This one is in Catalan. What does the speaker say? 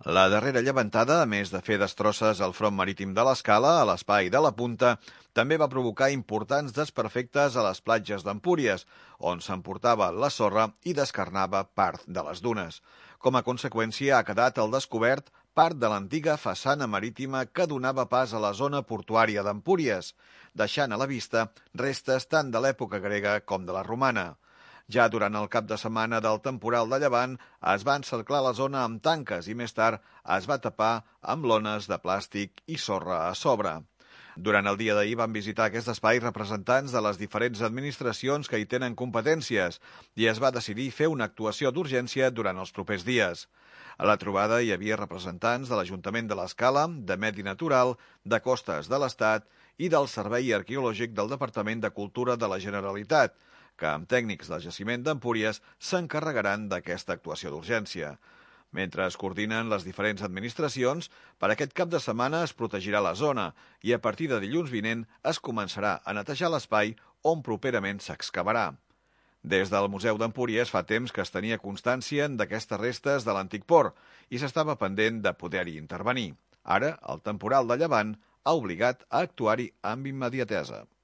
La darrera llevantada, a més de fer destrosses al front marítim de l'Escala, a l'espai de la Punta, també va provocar importants desperfectes a les platges d'Empúries, on s'emportava la sorra i descarnava part de les dunes. Com a conseqüència, ha quedat al descobert part de l'antiga façana marítima que donava pas a la zona portuària d'Empúries, deixant a la vista restes tant de l'època grega com de la romana. Ja durant el cap de setmana del temporal de llevant es va encerclar la zona amb tanques i més tard es va tapar amb lones de plàstic i sorra a sobre. Durant el dia d'ahir van visitar aquest espai representants de les diferents administracions que hi tenen competències i es va decidir fer una actuació d'urgència durant els propers dies. A la trobada hi havia representants de l'Ajuntament de l'Escala, de Medi Natural, de Costes de l'Estat i del Servei Arqueològic del Departament de Cultura de la Generalitat, que amb tècnics del jaciment d'Empúries s'encarregaran d'aquesta actuació d'urgència. Mentre es coordinen les diferents administracions, per aquest cap de setmana es protegirà la zona i a partir de dilluns vinent es començarà a netejar l'espai on properament s'excavarà. Des del Museu d'Empúries fa temps que es tenia constància d'aquestes restes de l'antic port i s'estava pendent de poder-hi intervenir. Ara, el temporal de llevant ha obligat a actuar-hi amb immediatesa.